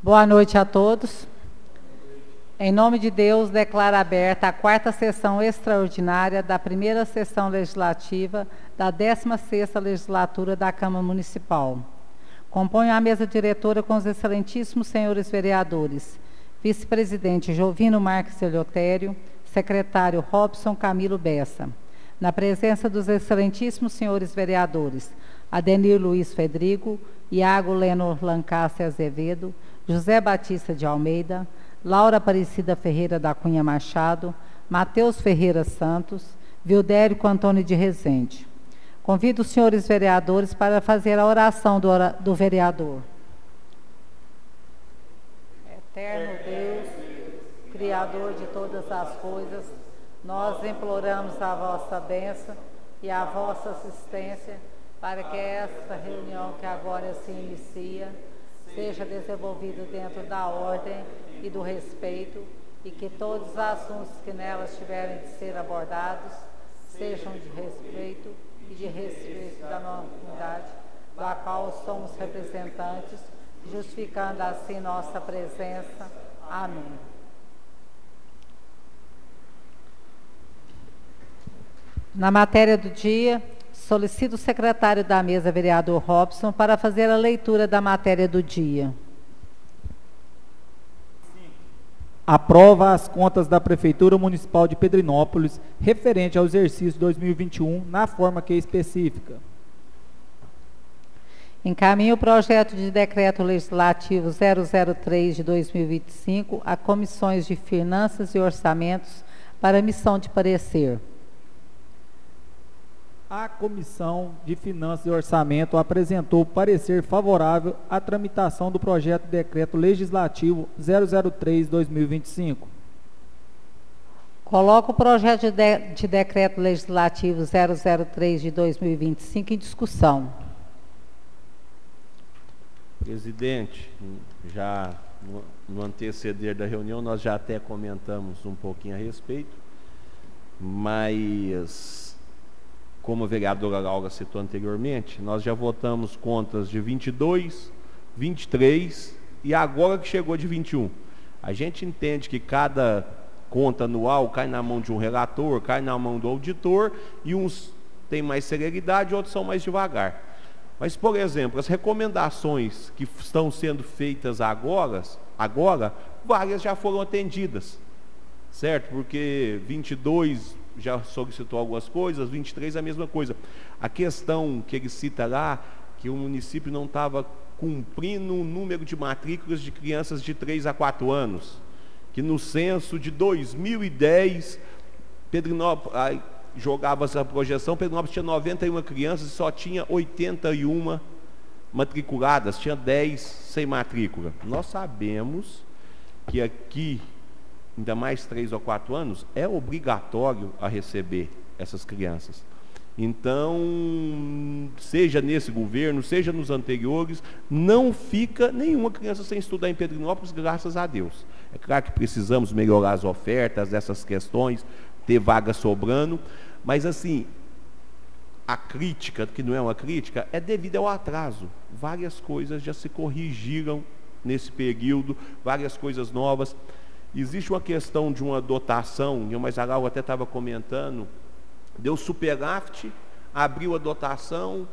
Boa noite a todos. Em nome de Deus, declaro aberta a 4ª sessão extraordinária da 1ª sessão legislativa da 16ª legislatura da Câmara Municipal. Componho a mesa diretora com os excelentíssimos senhores vereadores, vice-presidente Jovino Marques Eleutério, secretário Robson Camilo Bessa. Na presença dos excelentíssimos senhores vereadores, Adenir Luiz Fedrigo, Iago Lenor Lancaster Azevedo, José Batista de Almeida, Laura Aparecida Ferreira da Cunha Machado, Mateus Ferreira Santos, Vildérico Antônio de Rezende. Convido os senhores vereadores para fazer a oração do vereador. Eterno Deus, Criador de todas as coisas, nós imploramos a vossa bênção e a vossa assistência para que esta reunião que agora se inicia seja desenvolvida dentro da ordem e do respeito e que todos os assuntos que nelas tiverem de ser abordados sejam de respeito e de respeito da nossa comunidade, da qual somos representantes, justificando assim nossa presença. Amém. Na matéria do dia, solicito o secretário da mesa, vereador Robson, para fazer a leitura da matéria do dia. Aprova as contas da Prefeitura Municipal de Pedrinópolis referente ao exercício 2021 na forma que especifica. Encaminho o projeto de decreto legislativo 003 de 2025 a comissões de finanças e orçamentos para emissão de parecer. A Comissão de Finanças e Orçamento apresentou parecer favorável à tramitação do projeto de decreto legislativo 003/2025. Coloco o projeto de decreto legislativo 003 de 2025 em discussão. Presidente, já no anteceder da reunião nós já até comentamos um pouquinho a respeito, mas como a vereadora Laura citou anteriormente, nós já votamos contas de 22, 23 e agora que chegou de 21. A gente entende que cada conta anual cai na mão de um relator, cai na mão do auditor, e uns têm mais celeridade, outros são mais devagar. Mas, por exemplo, as recomendações que estão sendo feitas agora, várias já foram atendidas, certo? Porque 22 já solicitou algumas coisas, 23 a mesma coisa. A questão que ele cita lá, que o município não estava cumprindo o número de matrículas de crianças de 3 a 4 anos, que no censo de 2010, Pedrinópolis, jogava essa projeção, Pedrinópolis tinha 91 crianças e só tinha 81 matriculadas, tinha 10 sem matrícula. Nós sabemos que aqui, ainda mais 3 ou 4 anos, é obrigatório a receber essas crianças. Então, seja nesse governo, seja nos anteriores, não fica nenhuma criança sem estudar em Pedrinópolis, graças a Deus. É claro que precisamos melhorar as ofertas dessas questões, ter vaga sobrando, mas assim, a crítica, que não é uma crítica, é devido ao atraso. Várias coisas já se corrigiram nesse período, várias coisas novas. Existe uma questão de uma dotação, e o Maisarau até estava comentando, deu superávit, abriu a dotação,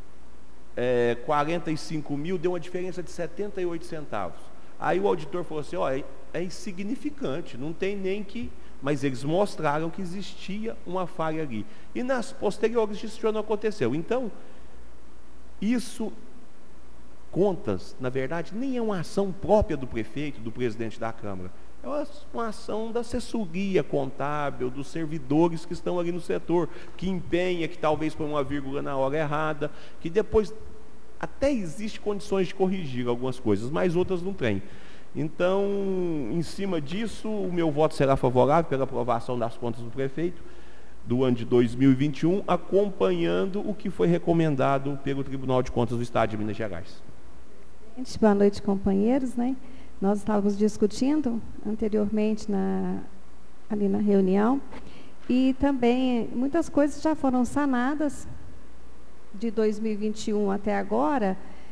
45 mil, deu uma diferença de 78 centavos. Aí o auditor falou assim, ó, é insignificante, não tem nem que... Mas eles mostraram que existia uma falha ali. E nas posteriores isso já não aconteceu. Então, isso, contas, na verdade, nem é uma ação própria do prefeito, do presidente da Câmara. É uma ação da assessoria contábil, dos servidores que estão ali no setor, que empenha, que talvez põe uma vírgula na hora errada, que depois até existe condições de corrigir algumas coisas, mas outras não tem. Então, em cima disso, o meu voto será favorável pela aprovação das contas do prefeito do ano de 2021, acompanhando o que foi recomendado pelo Tribunal de Contas do Estado de Minas Gerais. Boa noite, companheiros, Nós estávamos discutindo anteriormente ali na reunião, e também muitas coisas já foram sanadas de 2021 até agora,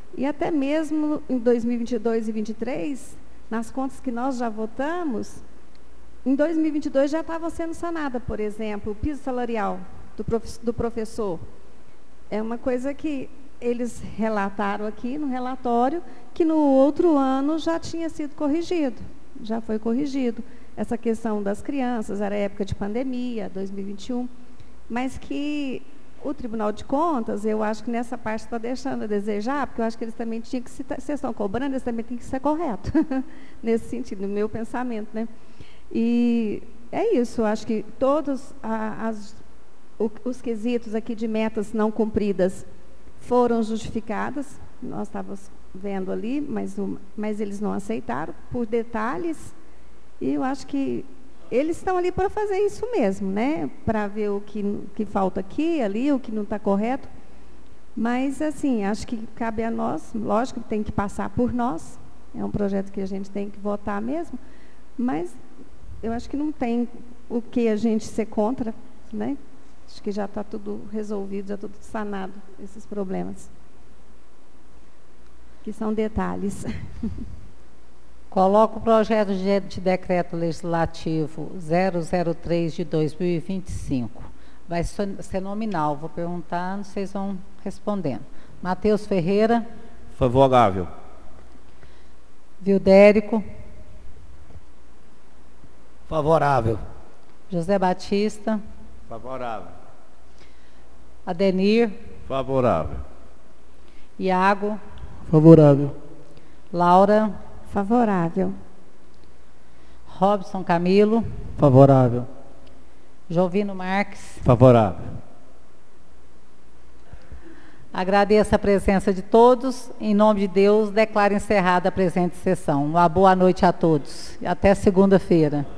E até mesmo em 2022 e 2023, nas contas que nós já votamos, em 2022 já estava sendo sanada, por exemplo, o piso salarial do professor. É uma coisa que eles relataram aqui no relatório, que no outro ano já tinha sido corrigido, já foi corrigido. Essa questão das crianças, era época de pandemia, 2021, mas que o Tribunal de Contas, eu acho que nessa parte está deixando a desejar, porque eu acho que eles também tinham que, se vocês estão cobrando, eles também têm que ser corretos, nesse sentido, no meu pensamento, né? E é isso, eu acho que todos os quesitos aqui de metas não cumpridas foram justificadas, nós estávamos vendo ali, mas eles não aceitaram, por detalhes, e eu acho que eles estão ali para fazer isso mesmo, né? Para ver o que falta aqui, ali, o que não está correto. Mas, assim, acho que cabe a nós, lógico que tem que passar por nós, é um projeto que a gente tem que votar mesmo, mas eu acho que não tem o que a gente ser contra, né? Acho que já está tudo resolvido, já tudo sanado, esses problemas. Que são detalhes. Coloco o projeto de decreto legislativo 003 de 2025. Vai ser nominal, vou perguntando, vocês vão respondendo. Matheus Ferreira. Favorável. Vildérico. Favorável. José Batista. Favorável. Adenir. Favorável. Iago. Favorável. Laura. Favorável. Robson Camilo. Favorável. Jovino Marques. Favorável. Agradeço a presença de todos. Em nome de Deus, declaro encerrada a presente sessão. Uma boa noite a todos. E até segunda-feira.